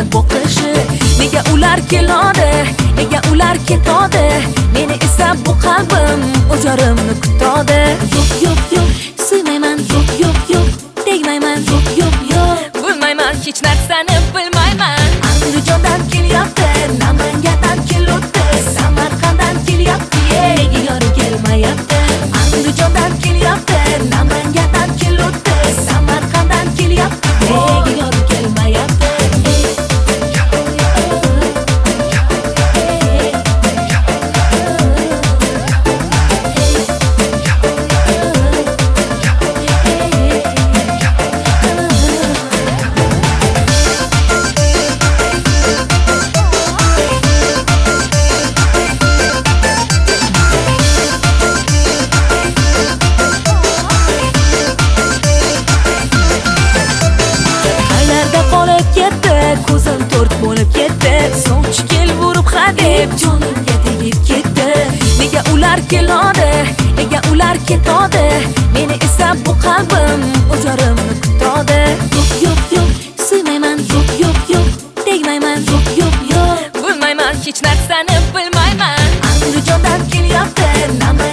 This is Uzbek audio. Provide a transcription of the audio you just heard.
meni boqishi. Nega ular keladi, nega ular ketadi, meni esa bu qalbim o'jarimni kutadi. Yo'q yo'q yo'q, suymayman, yo'q yo'q yo'q, tegmayman, yo'q yo'q yo'q, bilmayman, hech narsani bilmayman. Andijondan kelyapti, Namangandan kelibdi, Samarqanddan kelyapti, nega yorim kelmayapti? Andijondan kelyapti, Namangandan kelibdi, Samarqanddan kelyapti, nega yorim kelmayapti? Ko'zim to'rt bo'lib ketdi, sovchi kelib urib hadeb jonimga tegib ketdi. Nega ular keladi, nega ular ketadi, meni esa bu qalbim o'jarimni kutadi. Yo'q yo'q yo'q, suymayman, yo'q yo'q yo'q, tegmayman, yo'q yo'q yo'q, bilmayman, hech narsani bilmayman. Andijondan kelyapti,